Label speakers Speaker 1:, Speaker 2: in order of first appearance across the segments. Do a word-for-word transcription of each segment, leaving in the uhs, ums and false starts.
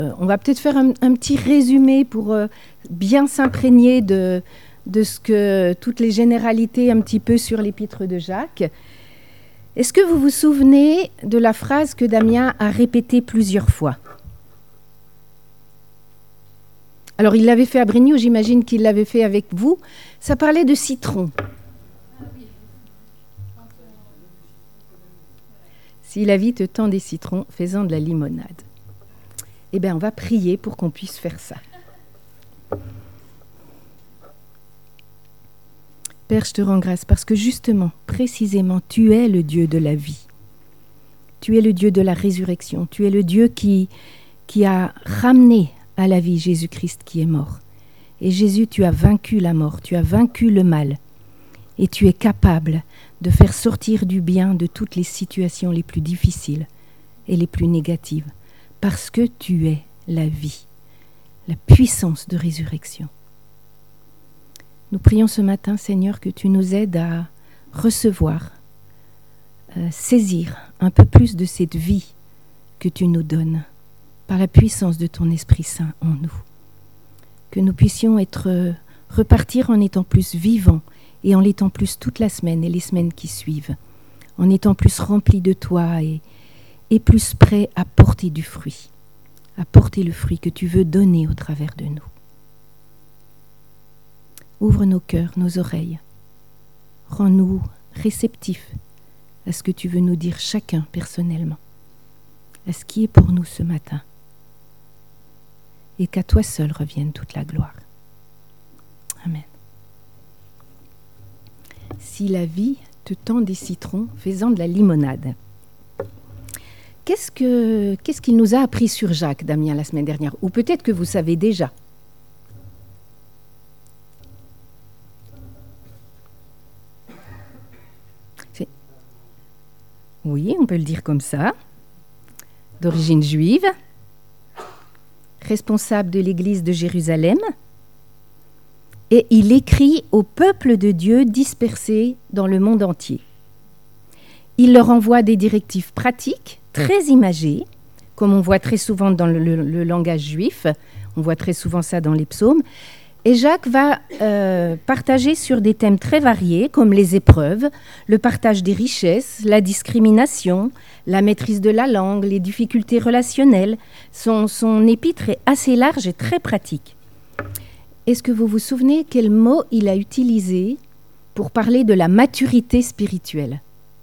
Speaker 1: On va peut-être faire un, un petit résumé pour euh, bien s'imprégner de, de ce que toutes les généralités un petit peu sur l'épître de Jacques. Est-ce que vous vous souvenez de la phrase que Damien a répétée plusieurs fois ? Alors, il l'avait fait à Brignoud, j'imagine qu'il l'avait fait avec vous. Ça parlait de citron. Si la vie te tend des citrons, fais-en de la limonade. Eh bien, on va prier pour qu'on puisse faire ça. Père, je te rends grâce parce que justement, précisément, tu es le Dieu de la vie. Tu es le Dieu de la résurrection. Tu es le Dieu qui, qui a ramené à la vie Jésus-Christ qui est mort. Et Jésus, tu as vaincu la mort, tu as vaincu le mal. Et tu es capable de faire sortir du bien de toutes les situations les plus difficiles et les plus négatives. Parce que tu es la vie, la puissance de résurrection. Nous prions ce matin, Seigneur, que tu nous aides à recevoir, euh, saisir un peu plus de cette vie que tu nous donnes par la puissance de ton Esprit Saint en nous. Que nous puissions être, euh, repartir en étant plus vivants et en l'étant plus toute la semaine et les semaines qui suivent, en étant plus remplis de toi et et plus prêt à porter du fruit, à porter le fruit que tu veux donner au travers de nous. Ouvre nos cœurs, nos oreilles. Rends-nous réceptifs à ce que tu veux nous dire chacun personnellement, à ce qui est pour nous ce matin, et qu'à toi seul revienne toute la gloire. Amen. Si la vie te tend des citrons, fais-en de la limonade. Qu'est-ce, que, qu'est-ce qu'il nous a appris sur Jacques, Damien, la semaine dernière ? Ou peut-être que vous savez déjà. C'est... Oui, on peut le dire comme ça. D'origine juive, responsable de l'église de Jérusalem, et il écrit au peuple de Dieu dispersé dans le monde entier. Il leur envoie des directives pratiques, très imagées, comme on voit très souvent dans le, le, le langage juif, on voit très souvent ça dans les psaumes. Et Jacques va euh, partager sur des thèmes très variés, comme les épreuves, le partage des richesses, la discrimination, la maîtrise de la langue, les difficultés relationnelles. Son, son épître est assez large et très pratique. Est-ce que vous vous souvenez quel mot il a utilisé pour parler de la maturité spirituelle ?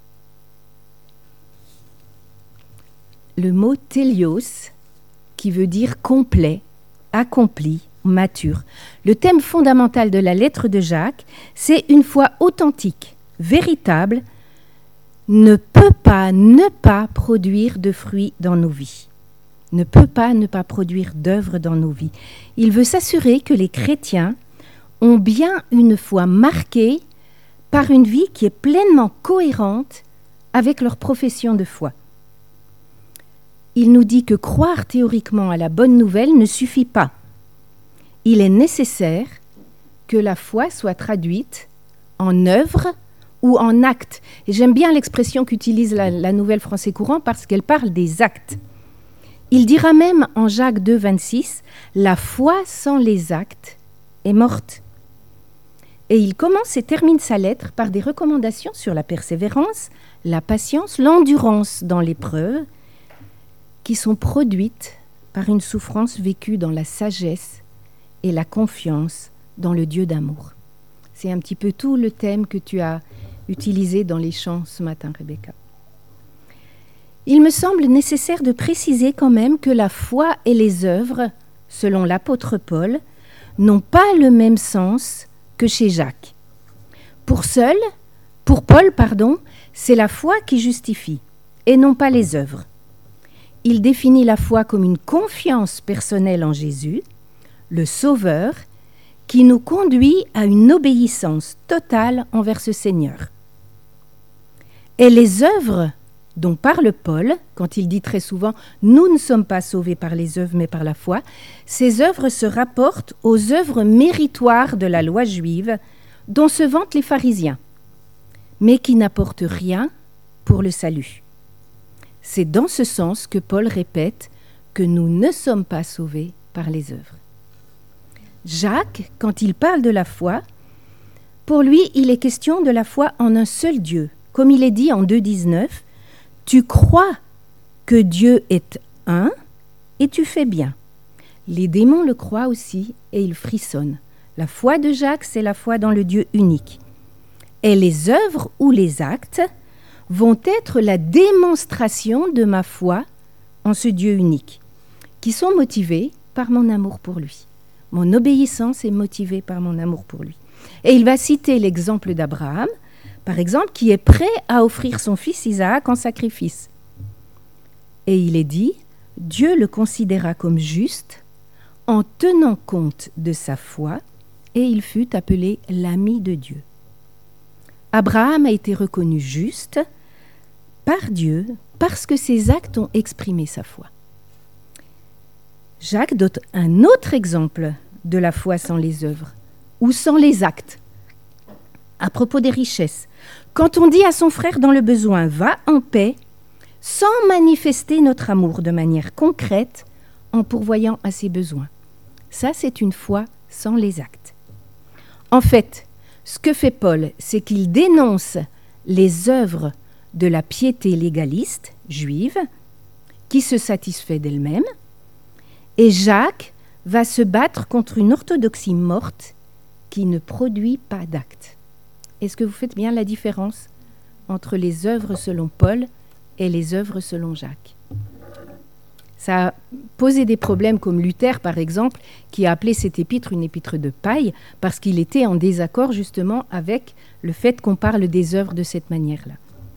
Speaker 1: Le mot « télios » qui veut dire « complet », « accompli », « mature ». Le thème fondamental de la lettre de Jacques, c'est une foi authentique, véritable, ne peut pas ne pas produire de fruits dans nos vies. Ne peut pas ne pas produire d'œuvres dans nos vies. Il veut s'assurer que les chrétiens ont bien une foi marquée par une vie qui est pleinement cohérente avec leur profession de foi. Il nous dit que croire théoriquement à la bonne nouvelle ne suffit pas. Il est nécessaire que la foi soit traduite en œuvre ou en acte. Et j'aime bien l'expression qu'utilise la, la Nouvelle Français Courant parce qu'elle parle des actes. Il dira même en Jacques deux, vingt-six, « La foi sans les actes est morte ». Et il commence et termine sa lettre par des recommandations sur la persévérance, la patience, l'endurance dans l'épreuve, qui sont produites par une souffrance vécue dans la sagesse et la confiance dans le Dieu d'amour. C'est un petit peu tout le thème que tu as utilisé dans les chants ce matin, Rebecca. Il me semble nécessaire de préciser quand même que la foi et les œuvres, selon l'apôtre Paul, n'ont pas le même sens que chez Jacques. Pour seul, pour Paul, pardon, c'est la foi qui justifie, et non pas les œuvres. Il définit la foi comme une confiance personnelle en Jésus, le Sauveur, qui nous conduit à une obéissance totale envers ce Seigneur. Et les œuvres dont parle Paul, quand il dit très souvent « Nous ne sommes pas sauvés par les œuvres, mais par la foi », ces œuvres se rapportent aux œuvres méritoires de la loi juive dont se vantent les pharisiens, mais qui n'apportent rien pour le salut. C'est dans ce sens que Paul répète que nous ne sommes pas sauvés par les œuvres. Jacques, quand il parle de la foi, pour lui, il est question de la foi en un seul Dieu. Comme il est dit en deux dix-neuf, « Tu crois que Dieu est un et tu fais bien. » Les démons le croient aussi et ils frissonnent. La foi de Jacques, c'est la foi dans le Dieu unique. Et les œuvres ou les actes vont être la démonstration de ma foi en ce Dieu unique, qui sont motivés par mon amour pour lui. Mon obéissance est motivée par mon amour pour lui. Et il va citer l'exemple d'Abraham, par exemple, qui est prêt à offrir son fils Isaac en sacrifice. Et il est dit, Dieu le considéra comme juste en tenant compte de sa foi, et il fut appelé l'ami de Dieu. Abraham a été reconnu juste par Dieu parce que ses actes ont exprimé sa foi. Jacques donne un autre exemple de la foi sans les œuvres ou sans les actes. À propos des richesses, quand on dit à son frère dans le besoin « va en paix », sans manifester notre amour de manière concrète en pourvoyant à ses besoins. Ça, c'est une foi sans les actes. En fait, ce que fait Paul, c'est qu'il dénonce les œuvres de la piété légaliste juive qui se satisfait d'elle-même, et Jacques va se battre contre une orthodoxie morte qui ne produit pas d'actes. Est-ce que vous faites bien la différence entre les œuvres selon Paul et les œuvres selon Jacques? Ça a posé des problèmes comme Luther, par exemple, qui a appelé cette épître une épître de paille parce qu'il était en désaccord justement avec le fait qu'on parle des œuvres de cette manière-là.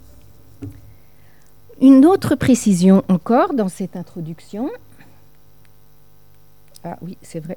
Speaker 1: Une autre précision encore dans cette introduction. Ah oui, c'est vrai.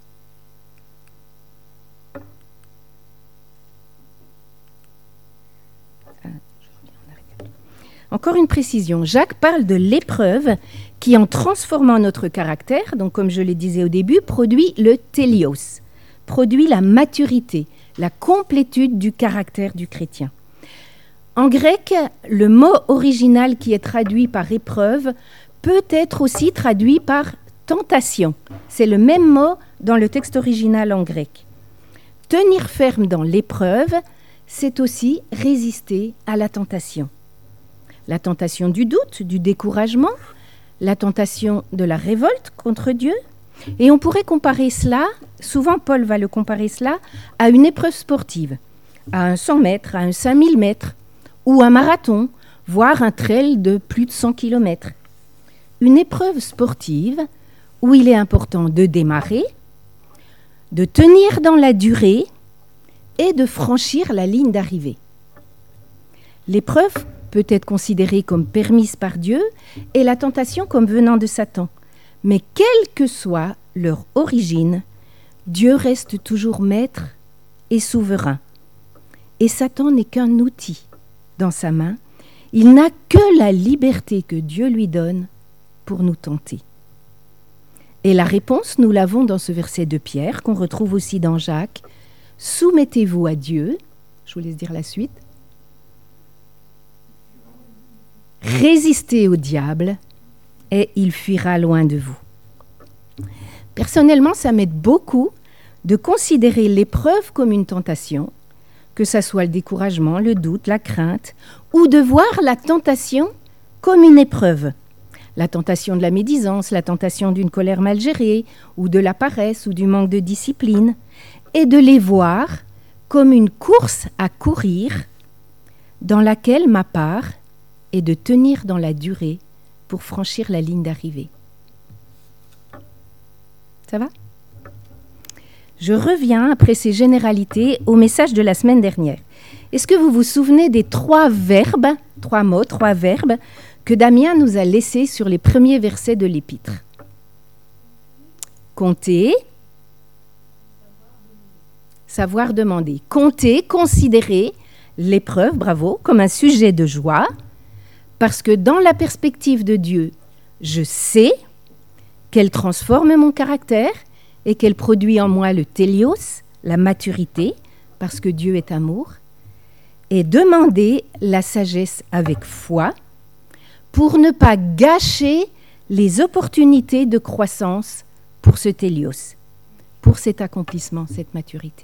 Speaker 1: Ah, je reviens en arrière. Encore une précision. Jacques parle de l'épreuve qui, en transformant notre caractère, donc comme je le disais au début, produit le télios, produit la maturité, la complétude du caractère du chrétien. En grec, le mot original qui est traduit par épreuve peut être aussi traduit par tentation. C'est le même mot dans le texte original en grec. Tenir ferme dans l'épreuve, c'est aussi résister à la tentation. La tentation du doute, du découragement, la tentation de la révolte contre Dieu. Et on pourrait comparer cela, souvent Paul va le comparer cela, à une épreuve sportive, à un cent mètres, à un cinq mille mètres, ou un marathon, voire un trail de plus de cent kilomètres. Une épreuve sportive où il est important de démarrer, de tenir dans la durée et de franchir la ligne d'arrivée. L'épreuve peut être considérée comme permise par Dieu et la tentation comme venant de Satan. Mais quelle que soit leur origine, Dieu reste toujours maître et souverain. Et Satan n'est qu'un outil dans sa main. Il n'a que la liberté que Dieu lui donne pour nous tenter. Et la réponse, nous l'avons dans ce verset de Pierre, qu'on retrouve aussi dans Jacques. « Soumettez-vous à Dieu », je vous laisse dire la suite, « résistez au diable et il fuira loin de vous. » Personnellement, ça m'aide beaucoup de considérer l'épreuve comme une tentation, que ça soit le découragement, le doute, la crainte, ou de voir la tentation comme une épreuve. La tentation de la médisance, la tentation d'une colère mal gérée, ou de la paresse, ou du manque de discipline, et de les voir comme une course à courir dans laquelle ma part est de tenir dans la durée pour franchir la ligne d'arrivée. Ça va ? Je reviens, après ces généralités, au message de la semaine dernière. Est-ce que vous vous souvenez des trois verbes, trois mots, trois verbes, que Damien nous a laissés sur les premiers versets de l'épître? Compter, savoir demander. Compter, considérer l'épreuve, bravo, comme un sujet de joie, parce que dans la perspective de Dieu, je sais qu'elle transforme mon caractère et qu'elle produit en moi le télios, la maturité, parce que Dieu est amour, et demander la sagesse avec foi pour ne pas gâcher les opportunités de croissance pour ce télios, pour cet accomplissement, cette maturité.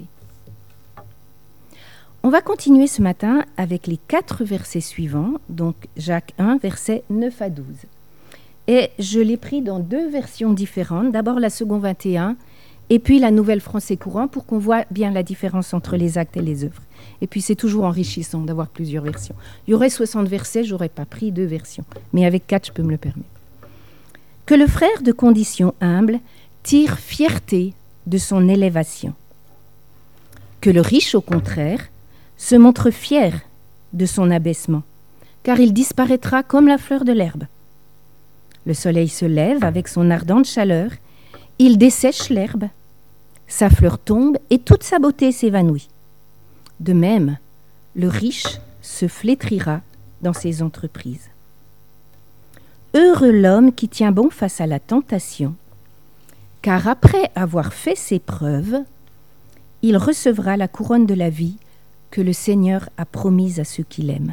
Speaker 1: On va continuer ce matin avec les quatre versets suivants, donc Jacques un, versets neuf à douze. Et je l'ai pris dans deux versions différentes, d'abord la seconde vingt et un, et puis la nouvelle français courant, pour qu'on voit bien la différence entre les actes et les œuvres. Et puis c'est toujours enrichissant d'avoir plusieurs versions. Il y aurait soixante versets, je n'aurais pas pris deux versions, mais avec quatre, je peux me le permettre. Que le frère de condition humble tire fierté de son élévation. Que le riche, au contraire, se montre fier de son abaissement, car il disparaîtra comme la fleur de l'herbe. Le soleil se lève avec son ardente chaleur, il dessèche l'herbe, sa fleur tombe et toute sa beauté s'évanouit. De même, le riche se flétrira dans ses entreprises. Heureux l'homme qui tient bon face à la tentation, car après avoir fait ses preuves, il recevra la couronne de la vie que le Seigneur a promise à ceux qui l'aiment.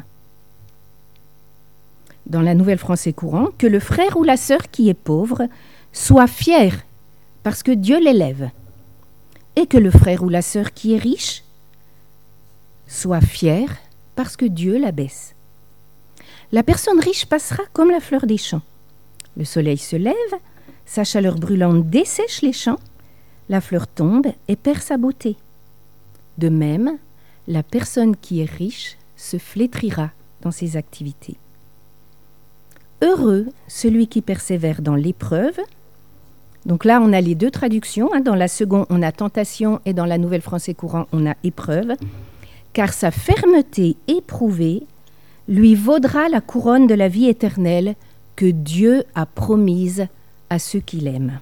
Speaker 1: Dans la Nouvelle Français courant, que le frère ou la sœur qui est pauvre soit fier parce que Dieu l'élève, et que le frère ou la sœur qui est riche soit fier parce que Dieu l'abaisse. La personne riche passera comme la fleur des champs. Le soleil se lève, sa chaleur brûlante dessèche les champs, la fleur tombe et perd sa beauté. De même, la personne qui est riche se flétrira dans ses activités. Heureux celui qui persévère dans l'épreuve. Donc là, on a les deux traductions. Hein. Dans la seconde, on a tentation et dans la Nouvelle Français courant, on a épreuve. Car sa fermeté éprouvée lui vaudra la couronne de la vie éternelle que Dieu a promise à ceux qui l'aiment.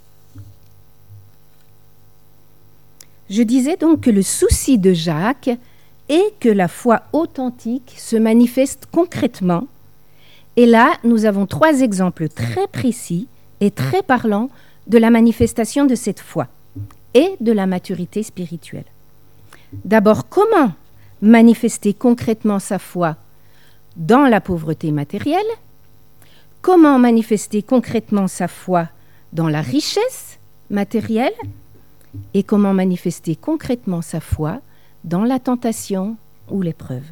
Speaker 1: Je disais donc que le souci de Jacques est que la foi authentique se manifeste concrètement. Et là, nous avons trois exemples très précis et très parlants de la manifestation de cette foi et de la maturité spirituelle. D'abord, comment manifester concrètement sa foi dans la pauvreté matérielle? Comment manifester concrètement sa foi dans la richesse matérielle? Et comment manifester concrètement sa foi dans la tentation ou l'épreuve?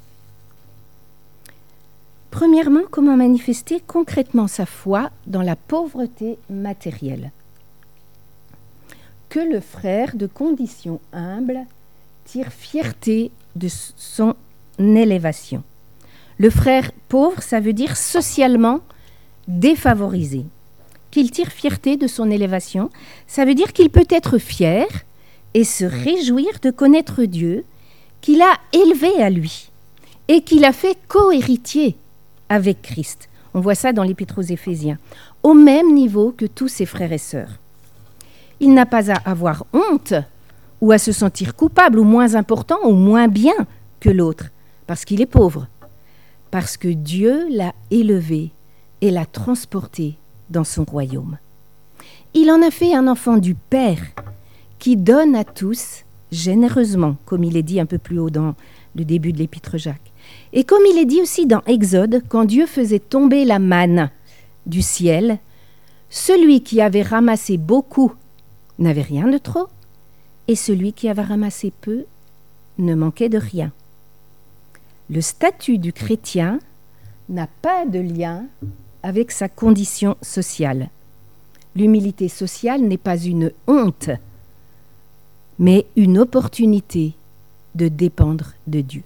Speaker 1: Premièrement, comment manifester concrètement sa foi dans la pauvreté matérielle? Que le frère de condition humble tire fierté de son élévation. Le frère pauvre, ça veut dire socialement défavorisé. Qu'il tire fierté de son élévation, ça veut dire qu'il peut être fier et se réjouir de connaître Dieu, qu'il a élevé à lui et qu'il a fait co-héritier avec Christ. On voit ça dans l'Épître aux Éphésiens, au même niveau que tous ses frères et sœurs. Il n'a pas à avoir honte ou à se sentir coupable ou moins important ou moins bien que l'autre, parce qu'il est pauvre, parce que Dieu l'a élevé et l'a transporté dans son royaume. Il en a fait un enfant du Père qui donne à tous généreusement, comme il est dit un peu plus haut dans le début de l'Épître Jacques. Et comme il est dit aussi dans Exode, quand Dieu faisait tomber la manne du ciel, celui qui avait ramassé beaucoup n'avait rien de trop, et celui qui avait ramassé peu ne manquait de rien. Le statut du chrétien n'a pas de lien avec sa condition sociale. L'humilité sociale n'est pas une honte, mais une opportunité de dépendre de Dieu.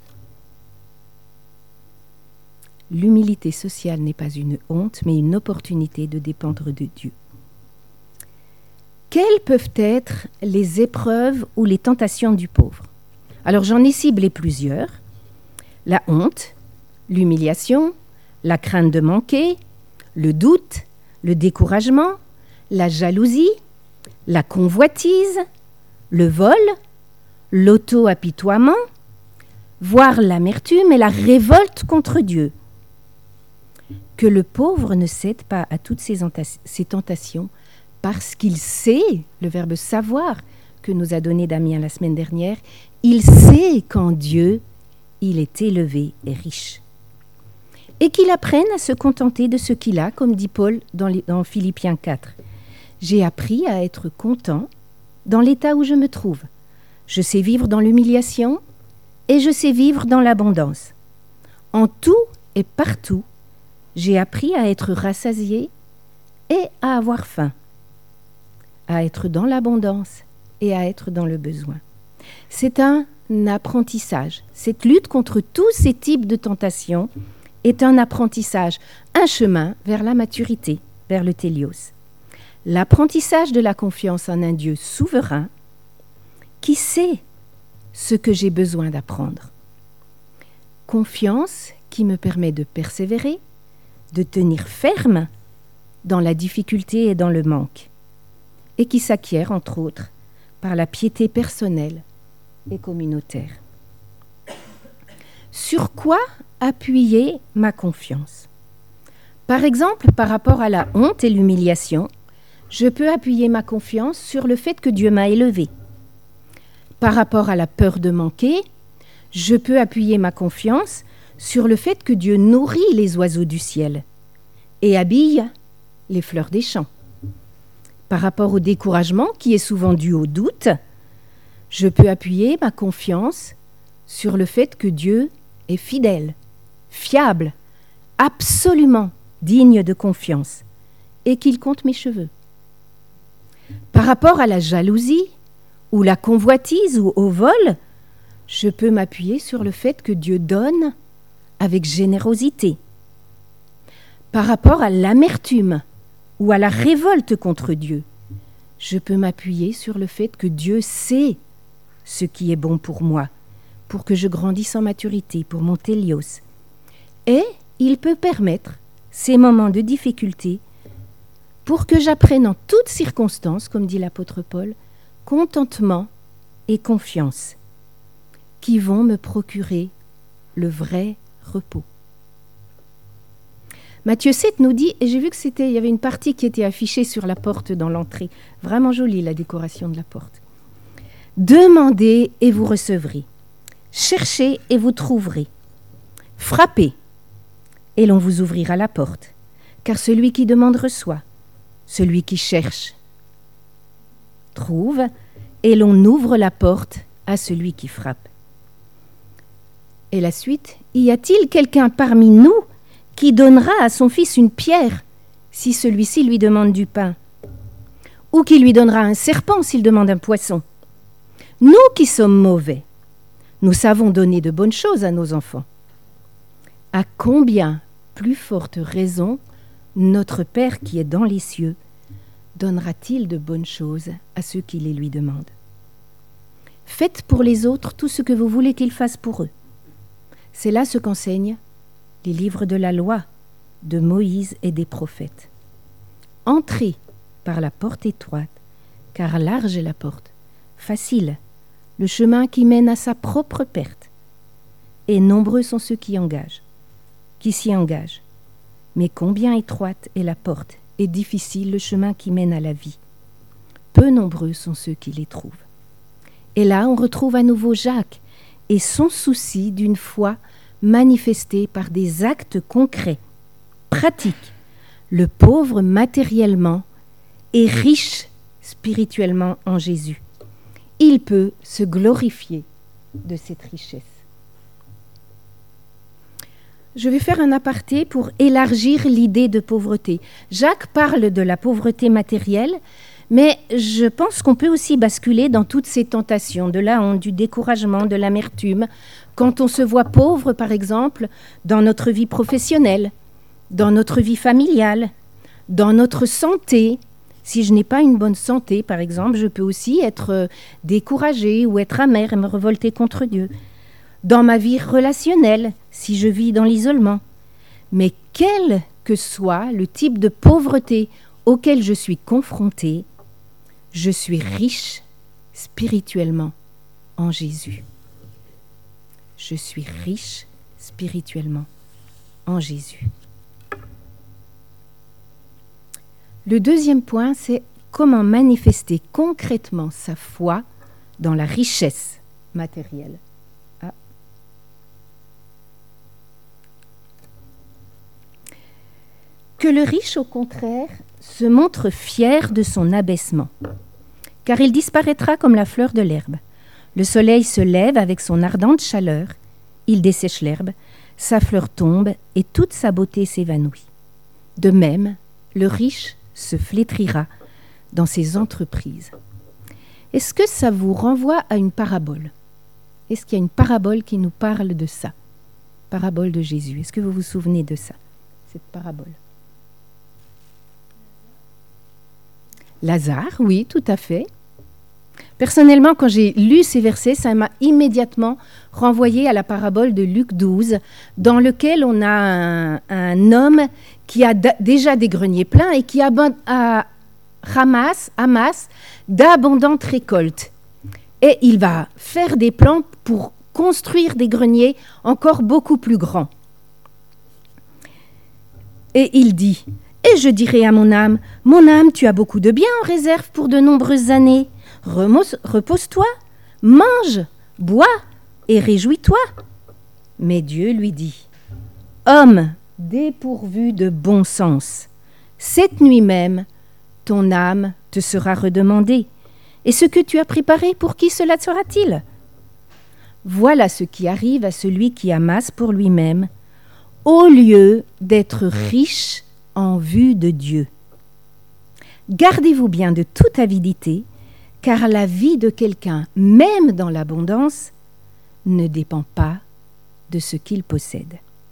Speaker 1: L'humilité sociale n'est pas une honte, mais une opportunité de dépendre de Dieu. Quelles peuvent être les épreuves ou les tentations du pauvre? Alors j'en ai ciblé plusieurs. La honte, l'humiliation, la crainte de manquer, le doute, le découragement, la jalousie, la convoitise, le vol, l'auto-apitoiement, voire l'amertume et la révolte contre Dieu. Que le pauvre ne cède pas à toutes ces, enta- ces tentations parce qu'il sait, le verbe savoir que nous a donné Damien la semaine dernière, il sait qu'en Dieu, il est élevé et riche. et qu'il apprenne à se contenter de ce qu'il a, comme dit Paul dans, les, dans Philippiens quatre. J'ai appris à être content dans l'état où je me trouve. Je sais vivre dans l'humiliation et je sais vivre dans l'abondance. En tout et partout, j'ai appris à être rassasié et à avoir faim, à être dans l'abondance et à être dans le besoin. C'est un apprentissage. Cette lutte contre tous ces types de tentations est un apprentissage, un chemin vers la maturité, vers le télios. L'apprentissage de la confiance en un Dieu souverain qui sait ce que j'ai besoin d'apprendre. Confiance qui me permet de persévérer, de tenir ferme dans la difficulté et dans le manque, et qui s'acquiert, entre autres, par la piété personnelle et communautaire. Sur quoi appuyer ma confiance? Par exemple, par rapport à la honte et l'humiliation, je peux appuyer ma confiance sur le fait que Dieu m'a élevé. Par rapport à la peur de manquer, je peux appuyer ma confiance sur le fait que Dieu nourrit les oiseaux du ciel et habille les fleurs des champs. Par rapport au découragement, qui est souvent dû au doute, je peux appuyer ma confiance sur le fait que Dieu est fidèle, fiable, absolument digne de confiance, et qu'il compte mes cheveux. Par rapport à la jalousie, ou la convoitise, ou au vol, je peux m'appuyer sur le fait que Dieu donne avec générosité. Par rapport à l'amertume, ou à la révolte contre Dieu, je peux m'appuyer sur le fait que Dieu sait ce qui est bon pour moi, pour que je grandisse en maturité, pour mon télios. Et il peut permettre ces moments de difficulté pour que j'apprenne en toutes circonstances, comme dit l'apôtre Paul, contentement et confiance, qui vont me procurer le vrai repos. Matthieu sept nous dit, et j'ai vu que c'était, il y avait une partie qui était affichée sur la porte dans l'entrée, vraiment jolie la décoration de la porte. Demandez et vous recevrez, cherchez et vous trouverez, frappez et l'on vous ouvrira la porte, car celui qui demande reçoit, celui qui cherche trouve, et l'on ouvre la porte à celui qui frappe. Et la suite, y a-t-il quelqu'un parmi nous qui donnera à son fils une pierre si celui-ci lui demande du pain, ou qui lui donnera un serpent s'il demande un poisson? Nous qui sommes mauvais, nous savons donner de bonnes choses à nos enfants. À combien plus forte raison notre Père qui est dans les cieux donnera-t-il de bonnes choses à ceux qui les lui demandent? Faites pour les autres tout ce que vous voulez qu'ils fassent pour eux. C'est là ce qu'enseignent les livres de la loi de Moïse et des prophètes. Entrez par la porte étroite, car large est la porte, facile, le chemin qui mène à sa propre perte. Et nombreux sont ceux qui engagent, qui s'y engagent. Mais combien étroite est la porte et difficile le chemin qui mène à la vie. Peu nombreux sont ceux qui les trouvent. Et là, on retrouve à nouveau Jacques et son souci d'une foi manifestée par des actes concrets, pratiques. Le pauvre matériellement est riche spirituellement en Jésus. Il peut se glorifier de cette richesse. Je vais faire un aparté pour élargir l'idée de pauvreté. Jacques parle de la pauvreté matérielle, mais je pense qu'on peut aussi basculer dans toutes ces tentations, de la honte, du découragement, de l'amertume, quand on se voit pauvre, par exemple, dans notre vie professionnelle, dans notre vie familiale, dans notre santé. Si je n'ai pas une bonne santé, par exemple, je peux aussi être découragée ou être amère et me révolter contre Dieu. Dans ma vie relationnelle, si je vis dans l'isolement. Mais quel que soit le type de pauvreté auquel je suis confrontée, je suis riche spirituellement en Jésus. Je suis riche spirituellement en Jésus. Le deuxième point, c'est comment manifester concrètement sa foi dans la richesse matérielle. Ah. que le riche, au contraire, se montre fier de son abaissement, car il disparaîtra comme la fleur de l'herbe. Le soleil se lève avec son ardente chaleur, il dessèche l'herbe, sa fleur tombe et toute sa beauté s'évanouit. De même, le riche se flétrira dans ses entreprises. Est-ce que ça vous renvoie à une parabole ? Est-ce qu'il y a une parabole qui nous parle de ça ? Parabole de Jésus. Est-ce que vous vous souvenez de ça, cette parabole ? Lazare, oui, tout à fait. Personnellement, quand j'ai lu ces versets, ça m'a immédiatement renvoyé à la parabole de Luc douze, dans lequel on a un, un homme qui a d- déjà des greniers pleins et qui abond- a, ramasse, amasse d'abondantes récoltes. Et il va faire des plans pour construire des greniers encore beaucoup plus grands. Et il dit « Et je dirai à mon âme, mon âme, tu as beaucoup de biens en réserve pour de nombreuses années. Repose-toi, mange, bois et réjouis-toi. » Mais Dieu lui dit « Homme dépourvu de bon sens, cette nuit même, ton âme te sera redemandée. Et ce que tu as préparé, pour qui cela sera-t-il ? Voilà ce qui arrive à celui qui amasse pour lui-même, au lieu d'être riche en vue de Dieu. Gardez-vous bien de toute avidité, car la vie de quelqu'un, même dans l'abondance, ne dépend pas de ce qu'il possède.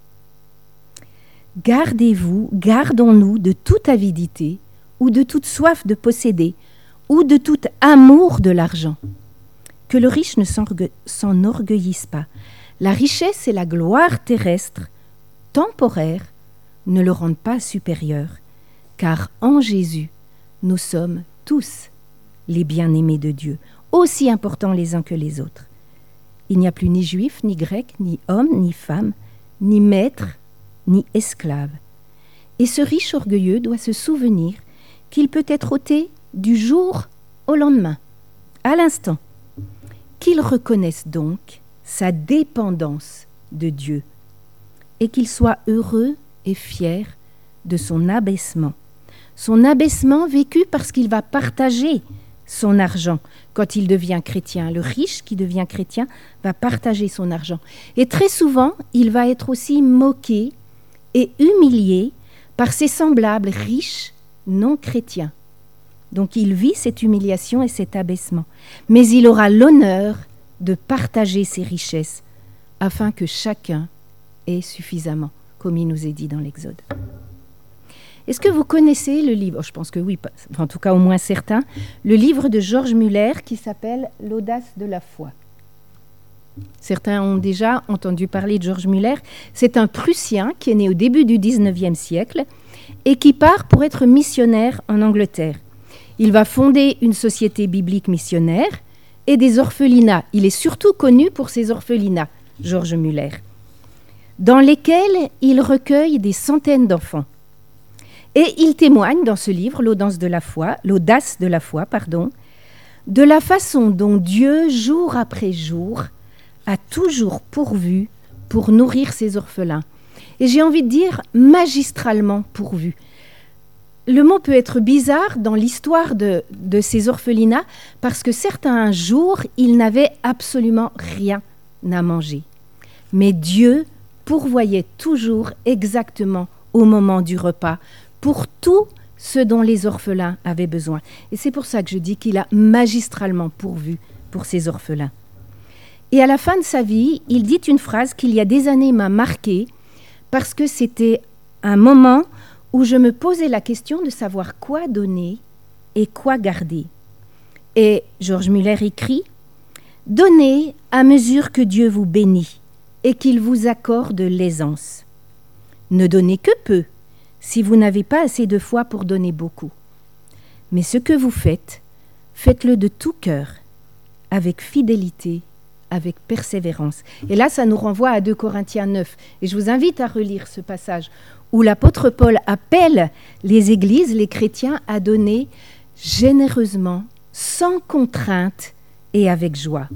Speaker 1: Gardez-vous, gardons-nous de toute avidité, ou de toute soif de posséder, ou de tout amour de l'argent. Que le riche ne s'enorgueillisse pas. La richesse et la gloire terrestre, temporaire, ne le rendent pas supérieur, car en Jésus, nous sommes tous les bien-aimés de Dieu, aussi importants les uns que les autres. Il n'y a plus ni juif, ni grec, ni homme, ni femme, ni maître, ni esclave. Et ce riche orgueilleux doit se souvenir qu'il peut être ôté du jour au lendemain, à l'instant. Qu'il reconnaisse donc sa dépendance de Dieu et qu'il soit heureux et fier de son abaissement. Son abaissement vécu parce qu'il va partager son argent quand il devient chrétien. Le riche qui devient chrétien va partager son argent. Et très souvent, il va être aussi moqué et humilié par ses semblables riches non chrétiens. Donc il vit cette humiliation et cet abaissement. Mais il aura l'honneur de partager ses richesses afin que chacun ait suffisamment, comme il nous est dit dans l'Exode. Est-ce que vous connaissez le livre ? Je pense que oui, en tout cas au moins certains. Le livre de George Muller qui s'appelle « L'audace de la foi ». Certains ont déjà entendu parler de George Muller. C'est un Prussien qui est né au début du dix-neuvième siècle et qui part pour être missionnaire en Angleterre. Il va fonder une société biblique missionnaire et des orphelinats. Il est surtout connu pour ses orphelinats, George Muller, dans lesquels il recueille des centaines d'enfants. Et il témoigne dans ce livre, L'audace de la foi, l'audace de la foi, pardon, de la façon dont Dieu, jour après jour, a toujours pourvu pour nourrir ses orphelins. Et j'ai envie de dire magistralement pourvu. Le mot peut être bizarre dans l'histoire de, de ces orphelinats parce que certains jours, ils n'avaient absolument rien à manger. Mais Dieu pourvoyait toujours exactement au moment du repas pour tout ce dont les orphelins avaient besoin. Et c'est pour ça que je dis qu'il a magistralement pourvu pour ces orphelins. Et à la fin de sa vie, il dit une phrase qui, il y a des années, m'a marquée parce que c'était un moment où je me posais la question de savoir quoi donner et quoi garder. Et George Muller écrit « Donnez à mesure que Dieu vous bénit et qu'il vous accorde l'aisance. Ne donnez que peu, si vous n'avez pas assez de foi pour donner beaucoup. Mais ce que vous faites, faites-le de tout cœur, avec fidélité, avec persévérance. » Et là, ça nous renvoie à deux Corinthiens neuf. Et je vous invite à relire ce passage où l'apôtre Paul appelle les églises, les chrétiens, à donner généreusement, sans contrainte et avec joie.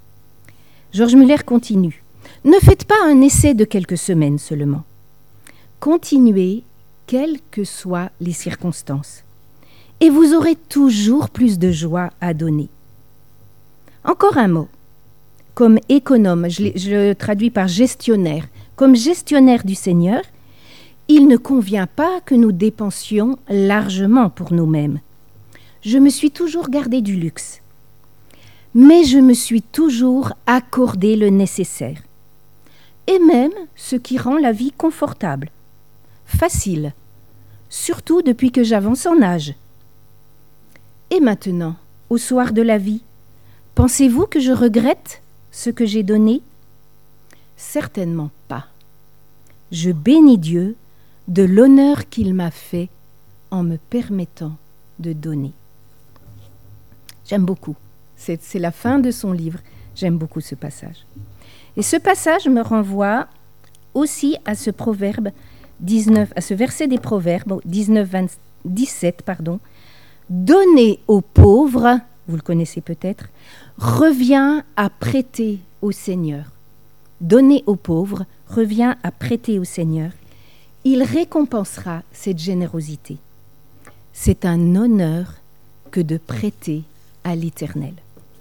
Speaker 1: George Muller continue. « Ne faites pas un essai de quelques semaines seulement. Continuez, quelles que soient les circonstances. Et vous aurez toujours plus de joie à donner. Encore un mot. Comme économe, je, je le traduis par gestionnaire. Comme gestionnaire du Seigneur, il ne convient pas que nous dépensions largement pour nous-mêmes. Je me suis toujours gardé du luxe, mais je me suis toujours accordé le nécessaire, et même ce qui rend la vie confortable, facile, surtout depuis que j'avance en âge. Et maintenant, au soir de la vie, pensez-vous que je regrette ce que j'ai donné ? Certainement pas. Je bénis Dieu de l'honneur qu'il m'a fait en me permettant de donner. J'aime beaucoup. C'est, c'est la fin de son livre. J'aime beaucoup ce passage. Et ce passage me renvoie aussi à ce proverbe dix-neuf, à ce verset des Proverbes dix-neuf, vingt, dix-sept, pardon. Donner aux pauvres, vous le connaissez peut-être, revient à prêter au Seigneur. Donner aux pauvres revient à prêter au Seigneur. Il récompensera cette générosité. C'est un honneur que de prêter à l'Éternel.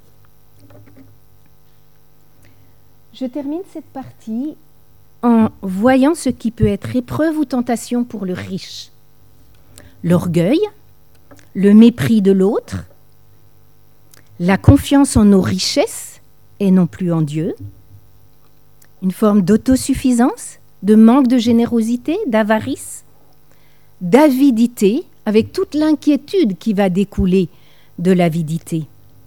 Speaker 1: Je termine cette partie en voyant ce qui peut être épreuve ou tentation pour le riche. L'orgueil, le mépris de l'autre, la confiance en nos richesses et non plus en Dieu, une forme d'autosuffisance, de manque de générosité, d'avarice, d'avidité, avec toute l'inquiétude qui va découler de l'avidité,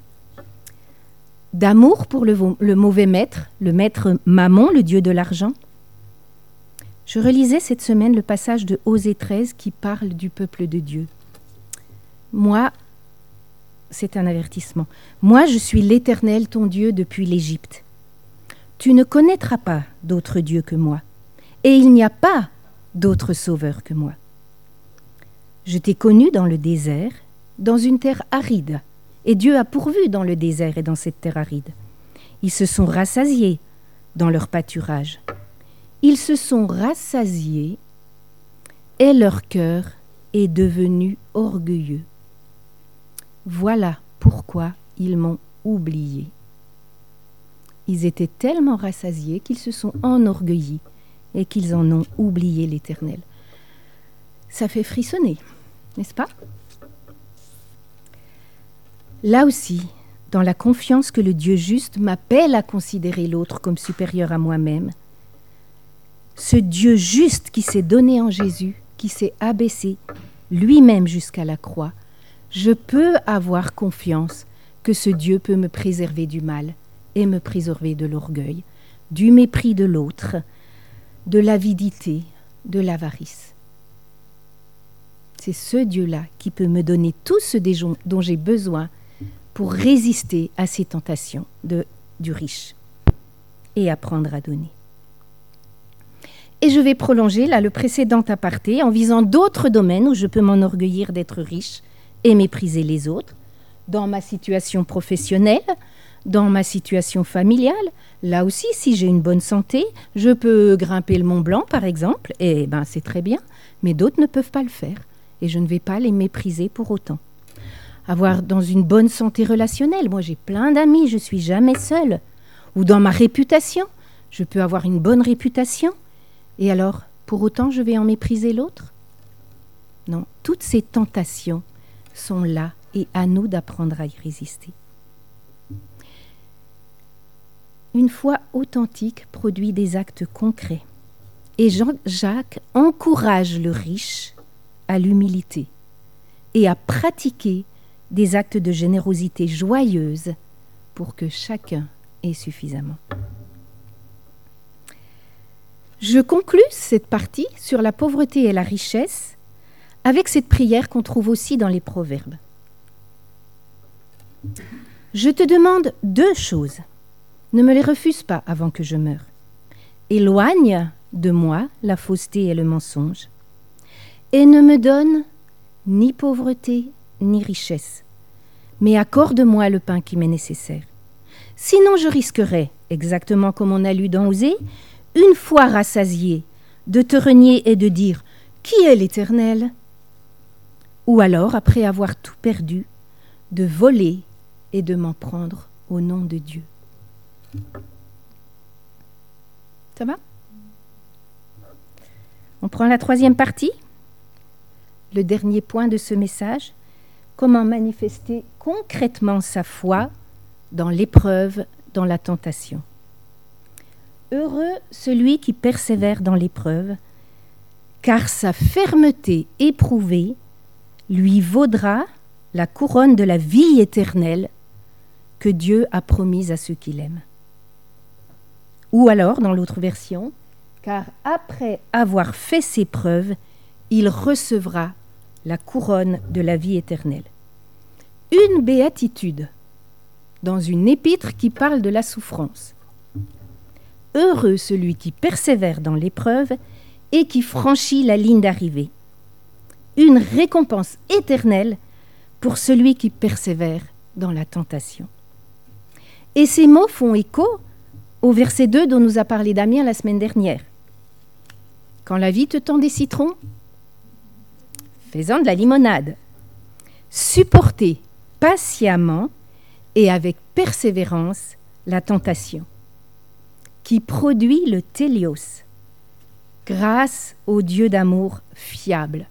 Speaker 1: d'amour pour le, le mauvais maître, le maître Mammon, le dieu de l'argent. Je relisais cette semaine le passage de Osée treize qui parle du peuple de Dieu. Moi, c'est un avertissement. Moi, je suis l'Éternel, ton Dieu, depuis l'Égypte. Tu ne connaîtras pas d'autre Dieu que moi, et il n'y a pas d'autre sauveur que moi. Je t'ai connu dans le désert, dans une terre aride, et Dieu a pourvu dans le désert et dans cette terre aride. Ils se sont rassasiés dans leur pâturage. Ils se sont rassasiés et leur cœur est devenu orgueilleux. Voilà pourquoi ils m'ont oublié. Ils étaient tellement rassasiés qu'ils se sont enorgueillis et qu'ils en ont oublié l'Éternel. Ça fait frissonner, n'est-ce pas ? Là aussi, dans la confiance que le Dieu juste m'appelle à considérer l'autre comme supérieur à moi-même, ce Dieu juste qui s'est donné en Jésus, qui s'est abaissé lui-même jusqu'à la croix, je peux avoir confiance que ce Dieu peut me préserver du mal et me préserver de l'orgueil, du mépris de l'autre, de l'avidité, de l'avarice. C'est ce Dieu-là qui peut me donner tout ce dont j'ai besoin pour résister à ces tentations de, du riche et apprendre à donner. Et je vais prolonger là le précédent aparté en visant d'autres domaines où je peux m'enorgueillir d'être riche et mépriser les autres, dans ma situation professionnelle, dans ma situation familiale. Là aussi, si j'ai une bonne santé, je peux grimper le Mont Blanc, par exemple, et ben c'est très bien, mais d'autres ne peuvent pas le faire, et je ne vais pas les mépriser pour autant. Avoir dans une bonne santé relationnelle, moi j'ai plein d'amis, je suis jamais seule. Ou dans ma réputation, je peux avoir une bonne réputation, et alors, pour autant, je vais en mépriser l'autre ? Non, toutes ces tentations sont là, et à nous d'apprendre à y résister. Une foi authentique produit des actes concrets. Et Jean-Jacques encourage le riche à l'humilité et à pratiquer des actes de générosité joyeuse pour que chacun ait suffisamment. Je conclus cette partie sur la pauvreté et la richesse avec cette prière qu'on trouve aussi dans les Proverbes. Je te demande deux choses. Ne me les refuse pas avant que je meure. Éloigne de moi la fausseté et le mensonge, et ne me donne ni pauvreté ni richesse, mais accorde-moi le pain qui m'est nécessaire. Sinon je risquerais, exactement comme on a lu dans Osée, une fois rassasié, de te renier et de dire « qui est l'Éternel ? Ou alors, après avoir tout perdu, de voler et de m'en prendre au nom de Dieu. Ça va ? On prend la troisième partie, le dernier point de ce message. Comment manifester concrètement sa foi dans l'épreuve, dans la tentation. Heureux celui qui persévère dans l'épreuve, car sa fermeté éprouvée lui vaudra la couronne de la vie éternelle que Dieu a promise à ceux qui l'aiment. Ou alors, dans l'autre version, car après avoir fait ses preuves, il recevra la couronne de la vie éternelle. Une béatitude dans une épître qui parle de la souffrance. Heureux celui qui persévère dans l'épreuve et qui franchit la ligne d'arrivée. Une récompense éternelle pour celui qui persévère dans la tentation. Et ces mots font écho au verset deux dont nous a parlé Damien la semaine dernière. Quand la vie te tend des citrons, fais-en de la limonade. Supportez patiemment et avec persévérance la tentation, qui produit le télios, grâce au Dieu d'amour fiable.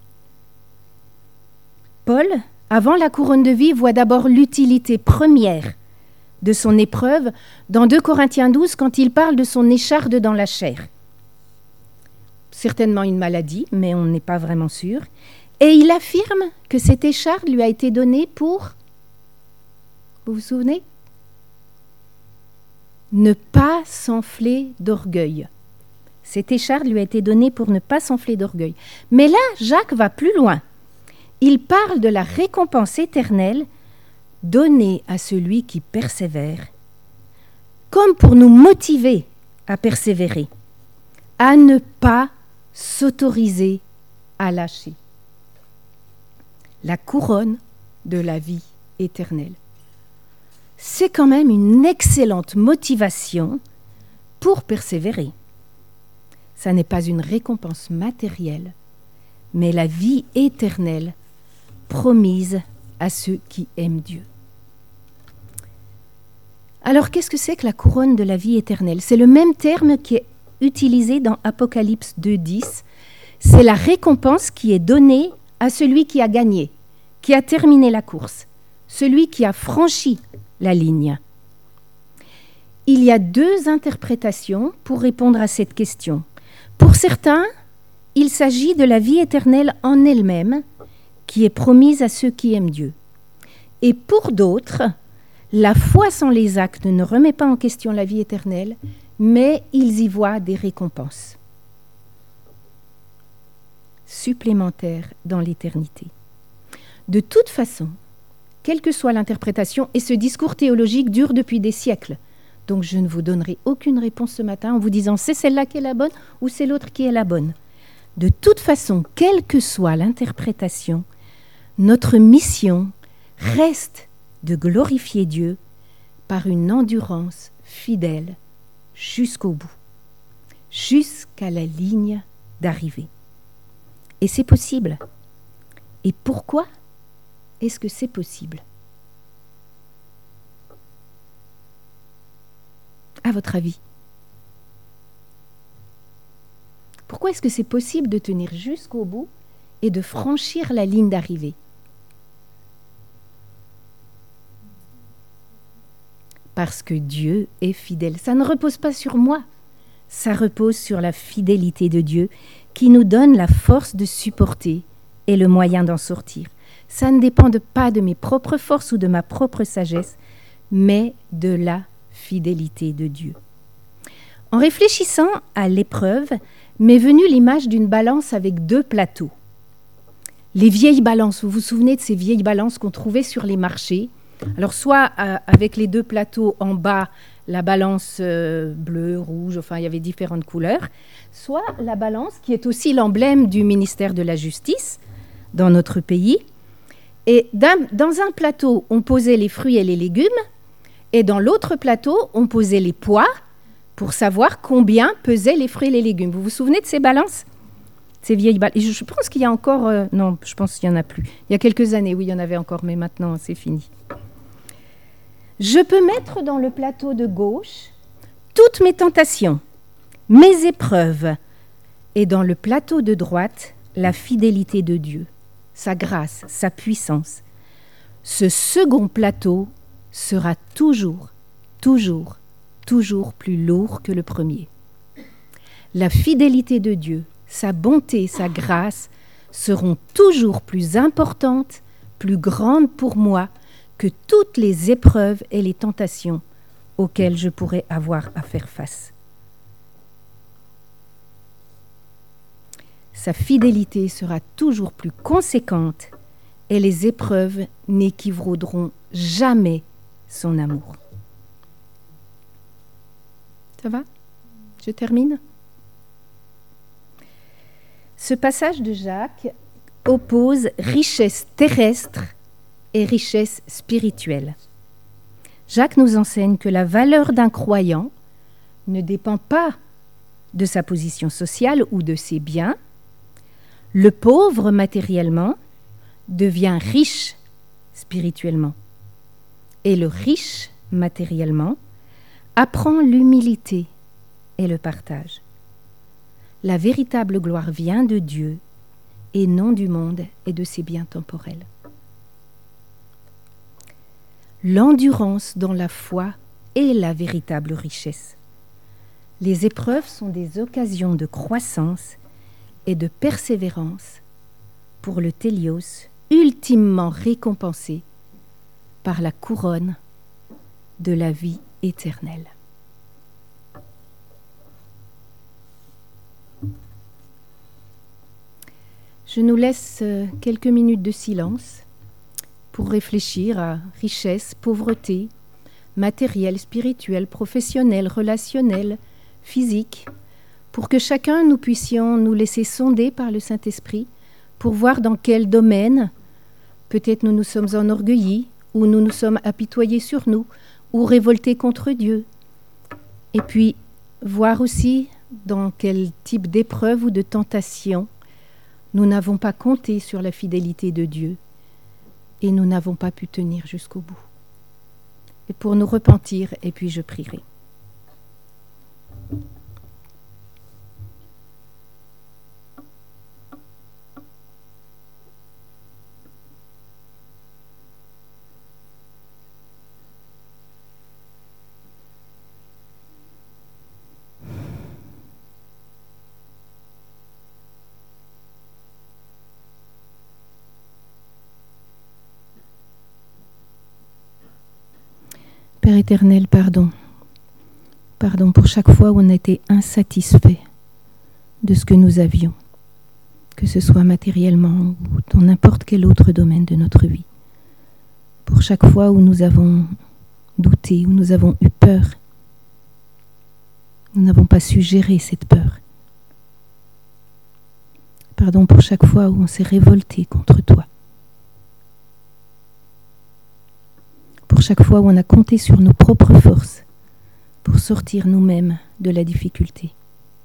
Speaker 1: Paul, avant la couronne de vie, voit d'abord l'utilité première de son épreuve dans deux Corinthiens douze quand il parle de son écharde dans la chair. Certainement une maladie, mais on n'est pas vraiment sûr. Et il affirme que cette écharde lui a été donnée pour, vous vous souvenez ? Ne pas s'enfler d'orgueil. Cette écharde lui a été donnée pour ne pas s'enfler d'orgueil. Mais là, Jacques va plus loin. Il parle de la récompense éternelle donnée à celui qui persévère, comme pour nous motiver à persévérer, à ne pas s'autoriser à lâcher. La couronne de la vie éternelle. C'est quand même une excellente motivation pour persévérer. Ça n'est pas une récompense matérielle, mais la vie éternelle promise à ceux qui aiment Dieu. Alors, qu'est-ce que c'est que la couronne de la vie éternelle ? C'est le même terme qui est utilisé dans Apocalypse deux dix. C'est la récompense qui est donnée à celui qui a gagné, qui a terminé la course, celui qui a franchi la ligne. Il y a deux interprétations pour répondre à cette question. Pour certains, il s'agit de la vie éternelle en elle-même, qui est promise à ceux qui aiment Dieu. Et pour d'autres, la foi sans les actes ne remet pas en question la vie éternelle, mais ils y voient des récompenses supplémentaires dans l'éternité. De toute façon, quelle que soit l'interprétation, et ce discours théologique dure depuis des siècles, donc je ne vous donnerai aucune réponse ce matin en vous disant c'est celle-là qui est la bonne ou c'est l'autre qui est la bonne. De toute façon, quelle que soit l'interprétation, notre mission reste de glorifier Dieu par une endurance fidèle jusqu'au bout, jusqu'à la ligne d'arrivée. Et c'est possible. Et pourquoi est-ce que c'est possible ? À votre avis ? Pourquoi est-ce que c'est possible de tenir jusqu'au bout et de franchir la ligne d'arrivée ? Parce que Dieu est fidèle. Ça ne repose pas sur moi, ça repose sur la fidélité de Dieu qui nous donne la force de supporter et le moyen d'en sortir. Ça ne dépend pas de mes propres forces ou de ma propre sagesse, mais de la fidélité de Dieu. En réfléchissant à l'épreuve, m'est venue l'image d'une balance avec deux plateaux. Les vieilles balances, vous vous souvenez de ces vieilles balances qu'on trouvait sur les marchés ? Alors soit euh, avec les deux plateaux en bas, la balance euh, bleue, rouge, enfin il y avait différentes couleurs, soit la balance qui est aussi l'emblème du ministère de la Justice dans notre pays. Et d'un, dans un plateau, on posait les fruits et les légumes, et dans l'autre plateau, on posait les poids pour savoir combien pesaient les fruits et les légumes. Vous vous souvenez de ces balances ? ces vieilles balles. Et je, je pense qu'il y a encore... Euh, non, je pense qu'il n'y en a plus. Il y a quelques années, oui, il y en avait encore, mais maintenant, c'est fini. Je peux mettre dans le plateau de gauche toutes mes tentations, mes épreuves, et dans le plateau de droite, la fidélité de Dieu, sa grâce, sa puissance. Ce second plateau sera toujours, toujours, toujours plus lourd que le premier. La fidélité de Dieu, sa bonté, sa grâce seront toujours plus importantes, plus grandes pour moi que toutes les épreuves et les tentations auxquelles je pourrais avoir à faire face. Sa fidélité sera toujours plus conséquente et les épreuves n'équivaudront jamais son amour. Ça va ? Je termine ? Ce passage de Jacques oppose richesse terrestre et richesse spirituelle. Jacques nous enseigne que la valeur d'un croyant ne dépend pas de sa position sociale ou de ses biens. Le pauvre matériellement devient riche spirituellement. Et le riche matériellement apprend l'humilité et le partage. La véritable gloire vient de Dieu et non du monde et de ses biens temporels. L'endurance dans la foi est la véritable richesse. Les épreuves sont des occasions de croissance et de persévérance pour le télios, ultimement récompensé par la couronne de la vie éternelle. Je nous laisse quelques minutes de silence pour réfléchir à richesse, pauvreté, matérielle, spirituelle, professionnelle, relationnelle, physique, pour que chacun nous puissions nous laisser sonder par le Saint-Esprit pour voir dans quel domaine peut-être nous nous sommes enorgueillis, ou nous nous sommes apitoyés sur nous, ou révoltés contre Dieu. Et puis voir aussi dans quel type d'épreuve ou de tentation nous n'avons pas compté sur la fidélité de Dieu et nous n'avons pas pu tenir jusqu'au bout. Et pour nous repentir, et puis je prierai. Père éternel, pardon. Pardon pour chaque fois où on a été insatisfait de ce que nous avions, que ce soit matériellement ou dans n'importe quel autre domaine de notre vie. Pour chaque fois où nous avons douté, où nous avons eu peur, nous n'avons pas su gérer cette peur. Pardon pour chaque fois où on s'est révolté contre toi. Pour chaque fois où on a compté sur nos propres forces pour sortir nous-mêmes de la difficulté.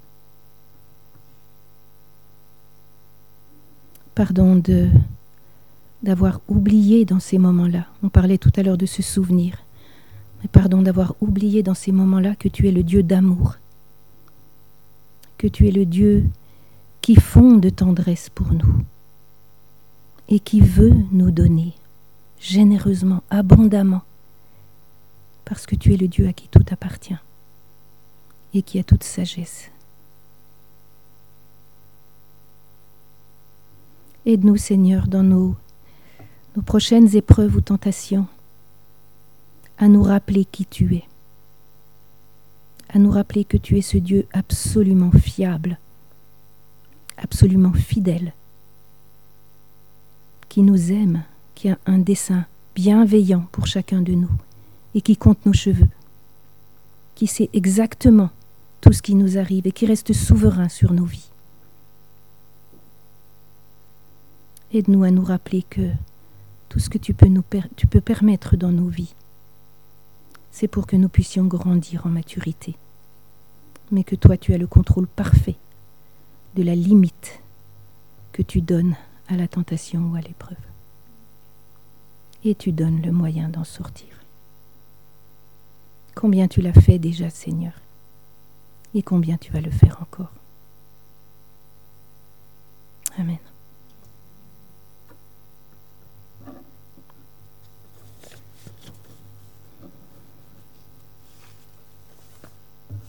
Speaker 1: Pardon de, d'avoir oublié dans ces moments-là. On parlait tout à l'heure de se souvenir. Mais pardon d'avoir oublié dans ces moments-là que tu es le Dieu d'amour. Que tu es le Dieu qui fonde tendresse pour nous. Et qui veut nous donner généreusement, abondamment, parce que tu es le Dieu à qui tout appartient et qui a toute sagesse. Aide-nous, Seigneur, dans nos, nos prochaines épreuves ou tentations, à nous rappeler qui tu es, à nous rappeler que tu es ce Dieu absolument fiable, absolument fidèle, qui nous aime, qui a un dessein bienveillant pour chacun de nous et qui compte nos cheveux, qui sait exactement tout ce qui nous arrive et qui reste souverain sur nos vies. Aide-nous à nous rappeler que tout ce que tu peux, nous per- tu peux permettre dans nos vies, c'est pour que nous puissions grandir en maturité, mais que toi tu as le contrôle parfait de la limite que tu donnes à la tentation ou à l'épreuve. Et tu donnes le moyen d'en sortir. Combien tu l'as fait déjà, Seigneur, et combien tu vas le faire encore. Amen.